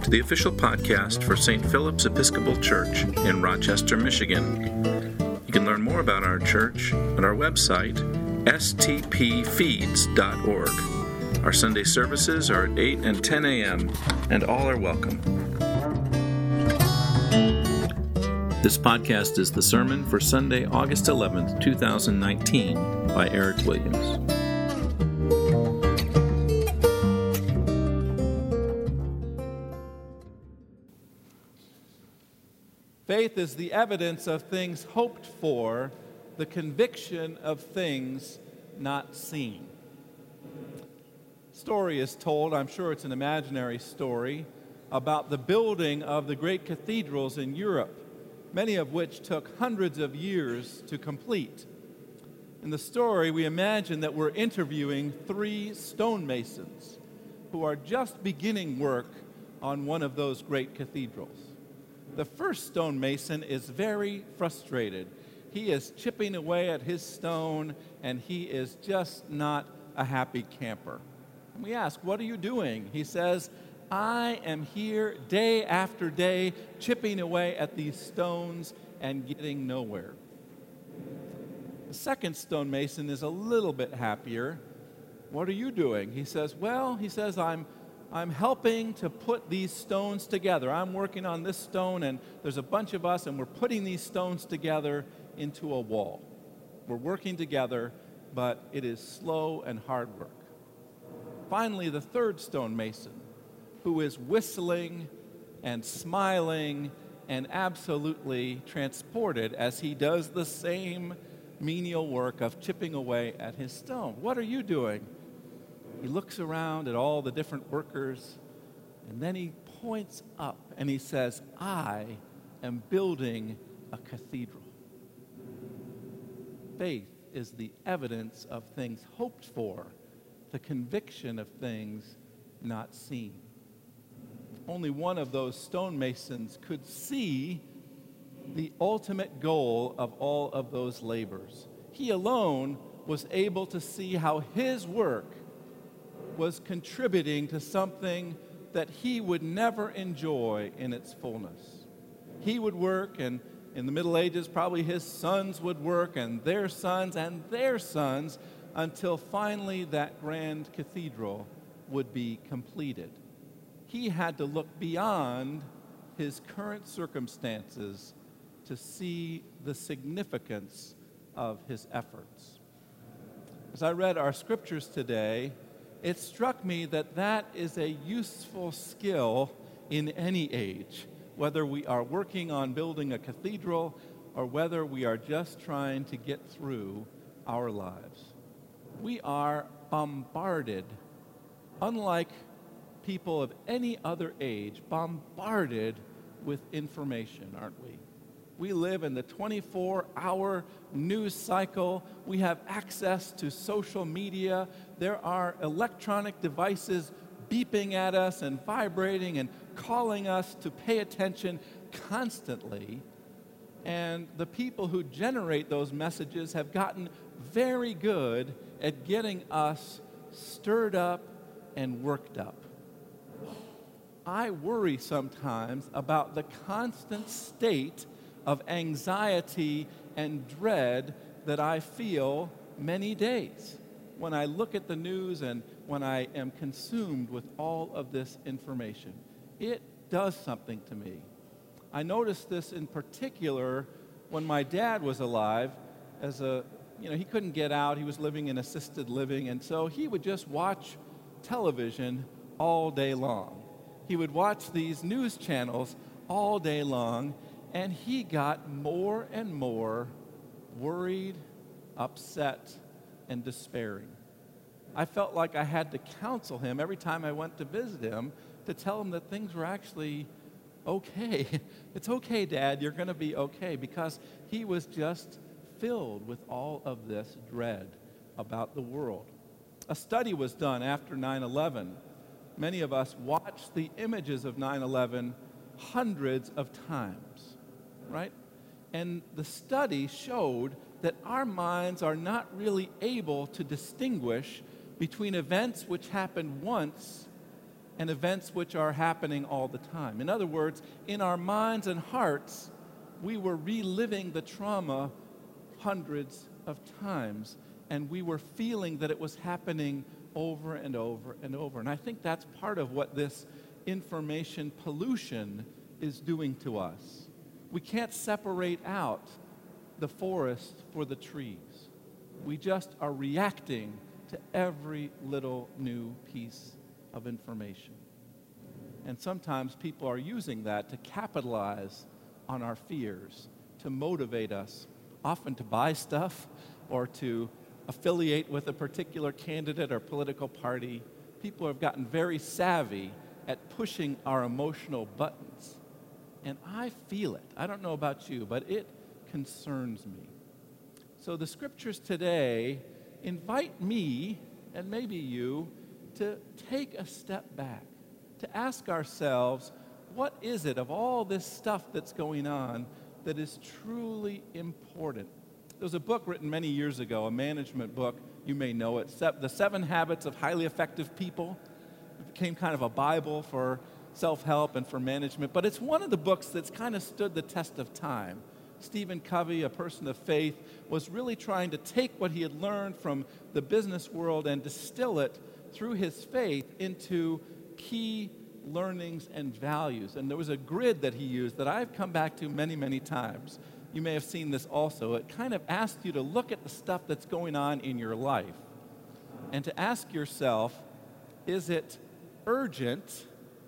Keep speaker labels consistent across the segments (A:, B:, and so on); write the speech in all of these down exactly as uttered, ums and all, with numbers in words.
A: to the official podcast for Saint Philip's Episcopal Church in Rochester, Michigan. You can learn more about our church at our website, s t p feeds dot org. Our Sunday services are at eight and ten a.m., and all are welcome. This podcast is the sermon for Sunday, August eleventh, twenty nineteen, by Eric Williams.
B: Faith is the evidence of things hoped for, the conviction of things not seen. Story is told, I'm sure it's an imaginary story, about the building of the great cathedrals in Europe, many of which took hundreds of years to complete. In the story, we imagine that we're interviewing three stonemasons who are just beginning work on one of those great cathedrals. The first stonemason is very frustrated. He is chipping away at his stone, and he is just not a happy camper. And we ask, what are you doing? He says, I am here day after day, chipping away at these stones and getting nowhere. The second stonemason is a little bit happier. What are you doing? He says, well, he says, I'm I'm helping to put these stones together. I'm working on this stone, and there's a bunch of us, and we're putting these stones together into a wall. We're working together, but it is slow and hard work. Finally, the third stonemason, who is whistling and smiling and absolutely transported as he does the same menial work of chipping away at his stone. What are you doing? He looks around at all the different workers, and then he points up and he says, I am building a cathedral. Faith is the evidence of things hoped for, the conviction of things not seen. Only one of those stonemasons could see the ultimate goal of all of those labors. He alone was able to see how his work was contributing to something that he would never enjoy in its fullness. He would work, and in the Middle Ages, probably his sons would work, and their sons, and their sons, until finally that grand cathedral would be completed. He had to look beyond his current circumstances to see the significance of his efforts. As I read our scriptures today, it struck me that that is a useful skill in any age, whether we are working on building a cathedral or whether we are just trying to get through our lives. We are bombarded, unlike people of any other age, bombarded with information, aren't we? We live in the twenty-four hour news cycle. We have access to social media. There are electronic devices beeping at us and vibrating and calling us to pay attention constantly. And the people who generate those messages have gotten very good at getting us stirred up and worked up. I worry sometimes about the constant state of anxiety and dread that I feel many days when I look at the news and when I am consumed with all of this information. It does something to me. I noticed this in particular when my dad was alive. As a, you know, he couldn't get out. He was living in assisted living, and so he would just watch television all day long. He would watch these news channels all day long, and he got more and more worried, upset, and despairing. I felt like I had to counsel him every time I went to visit him to tell him that things were actually okay. It's okay, Dad, you're going to be okay, because he was just filled with all of this dread about the world. A study was done after nine eleven. Many of us watched the images of nine eleven hundreds of times, right? And the study showed that our minds are not really able to distinguish between events which happened once and events which are happening all the time. In other words, in our minds and hearts, we were reliving the trauma hundreds of times, and we were feeling that it was happening over and over and over. And I think that's part of what this information pollution is doing to us. We can't separate out the forest for the trees. We just are reacting to every little new piece of information. And sometimes people are using that to capitalize on our fears, to motivate us, often to buy stuff or to affiliate with a particular candidate or political party. People have gotten very savvy at pushing our emotional buttons. And I feel it. I don't know about you, but it concerns me. So the scriptures today invite me, and maybe you, to take a step back, to ask ourselves, what is it of all this stuff that's going on that is truly important? There was a book written many years ago, a management book, you may know it, The Seven Habits of Highly Effective People. It became kind of a Bible for self-help and for management, but it's one of the books that's kind of stood the test of time. Stephen Covey, a person of faith, was really trying to take what he had learned from the business world and distill it through his faith into key learnings and values. And there was a grid that he used that I've come back to many, many times. You may have seen this also. It kind of asked you to look at the stuff that's going on in your life and to ask yourself, is it urgent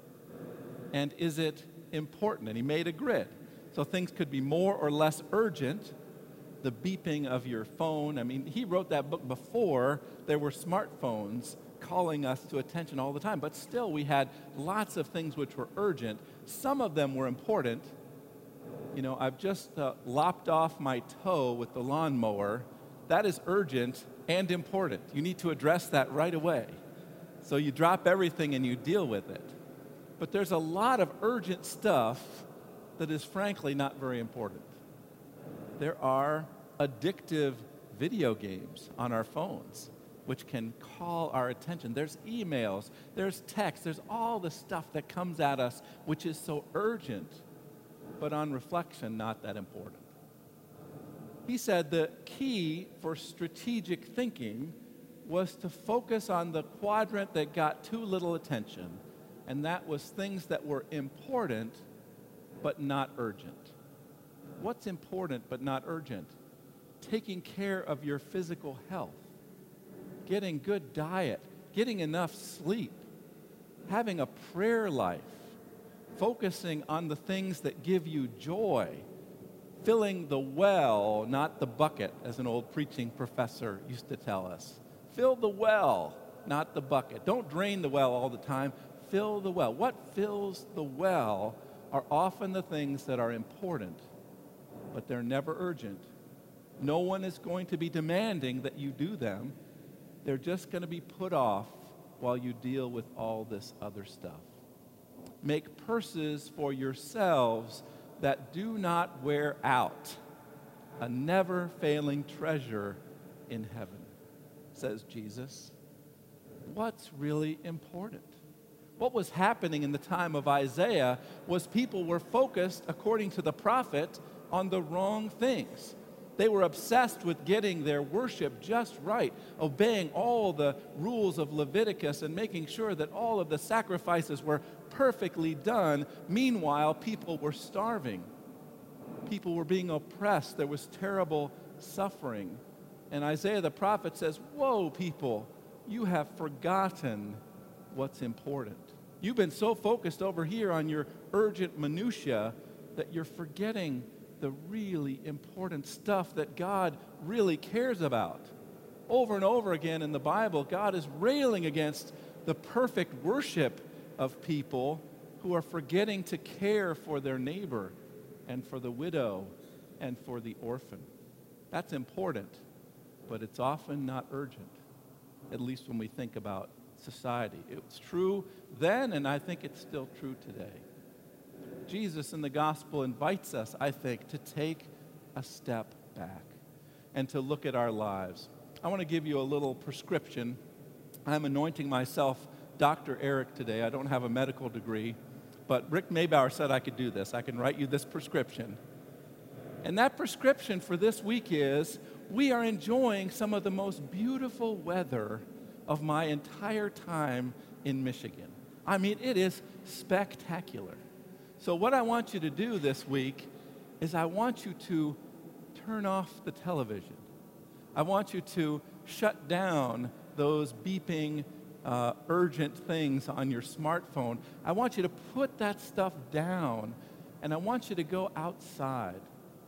B: and is it important? And he made a grid. So things could be more or less urgent. The beeping of your phone. I mean, he wrote that book before there were smartphones calling us to attention all the time. But still, we had lots of things which were urgent. Some of them were important. You know, I've just uh, lopped off my toe with the lawnmower. That is urgent and important. You need to address that right away. So you drop everything and you deal with it. But there's a lot of urgent stuff that is frankly not very important. There are addictive video games on our phones which can call our attention. There's emails, there's text, there's all the stuff that comes at us which is so urgent, but on reflection, not that important. He said the key for strategic thinking was to focus on the quadrant that got too little attention, and that was things that were important but not urgent. What's important but not urgent? Taking care of your physical health, getting good diet, getting enough sleep, having a prayer life, focusing on the things that give you joy, filling the well, not the bucket, as an old preaching professor used to tell us. Fill the well, not the bucket. Don't drain the well all the time. Fill the well. What fills the well are often the things that are important, but they're never urgent. No one is going to be demanding that you do them. They're just going to be put off while you deal with all this other stuff. Make purses for yourselves that do not wear out, a never-failing treasure in heaven, says Jesus. What's really important? What was happening in the time of Isaiah was people were focused, according to the prophet, on the wrong things. They were obsessed with getting their worship just right, obeying all the rules of Leviticus and making sure that all of the sacrifices were perfectly done. Meanwhile, people were starving. People were being oppressed. There was terrible suffering. And Isaiah the prophet says, "Whoa, people, you have forgotten what's important. You've been so focused over here on your urgent minutia that you're forgetting the really important stuff that God really cares about." Over and over again in the Bible, God is railing against the perfect worship of people who are forgetting to care for their neighbor and for the widow and for the orphan. That's important, but it's often not urgent, at least when we think about society. It was true then, and I think it's still true today. Jesus in the gospel invites us, I think, to take a step back and to look at our lives. I want to give you a little prescription. I'm anointing myself Doctor Eric today. I don't have a medical degree, but Rick Maybauer said I could do this. I can write you this prescription. And that prescription for this week is, we are enjoying some of the most beautiful weather of my entire time in Michigan. I mean, it is spectacular. So what I want you to do this week is I want you to turn off the television. I want you to shut down those beeping, uh, urgent things on your smartphone. I want you to put that stuff down, and I want you to go outside.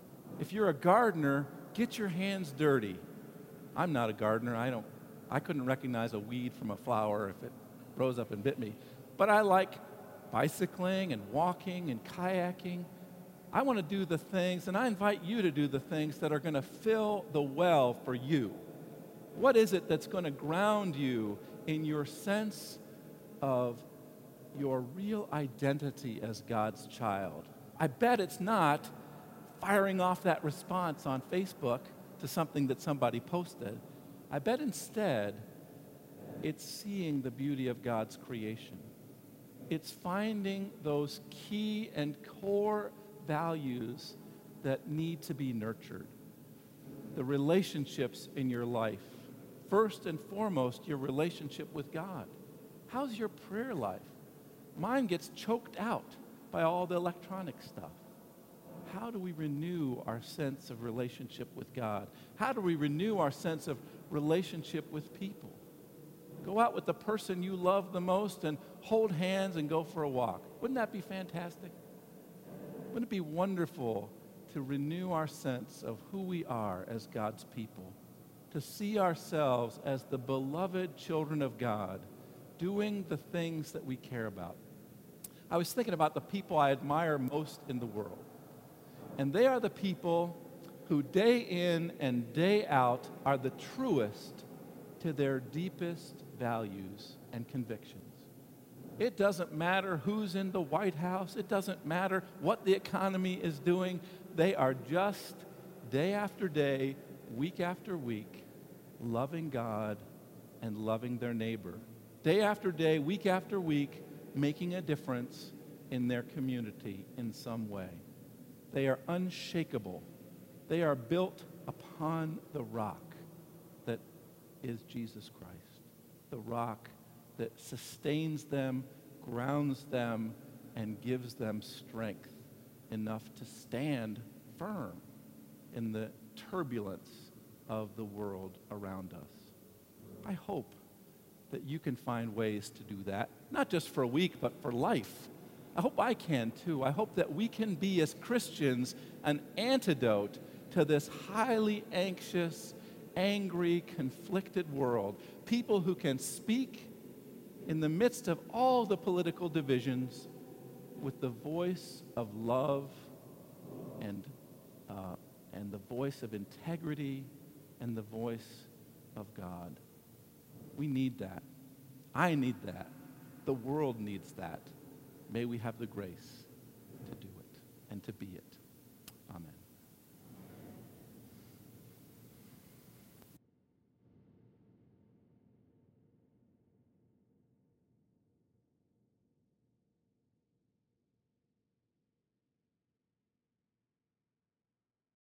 B: If you're a gardener, get your hands dirty. I'm not a gardener. I don't. I couldn't recognize a weed from a flower if it rose up and bit me. But I like bicycling and walking and kayaking. I want to do the things, and I invite you to do the things that are going to fill the well for you. What is it that's going to ground you in your sense of your real identity as God's child? I bet it's not firing off that response on Facebook to something that somebody posted. I bet instead it's seeing the beauty of God's creation. It's finding those key and core values that need to be nurtured. The relationships in your life. First and foremost, your relationship with God. How's your prayer life? Mine gets choked out by all the electronic stuff. How do we renew our sense of relationship with God? How do we renew our sense of relationship with people? Go out with the person you love the most and hold hands and go for a walk. Wouldn't that be fantastic? Wouldn't it be wonderful to renew our sense of who we are as God's people? To see ourselves as the beloved children of God, doing the things that we care about. I was thinking about the people I admire most in the world. And they are the people who day in and day out are the truest to their deepest values and convictions. It doesn't matter who's in the White House. It doesn't matter what the economy is doing. They are just day after day, week after week, loving God and loving their neighbor. Day after day, week after week, making a difference in their community in some way. They are unshakable. They are built upon the rock that is Jesus Christ, the rock that sustains them, grounds them, and gives them strength enough to stand firm in the turbulence of the world around us. I hope that you can find ways to do that, not just for a week, but for life. I hope I can too. I hope that we can be, as Christians, an antidote to this highly anxious, angry, conflicted world. People who can speak in the midst of all the political divisions with the voice of love and, uh, and the voice of integrity and the voice of God. We need that. I need that. The world needs that. May we have the grace to do it and to be it.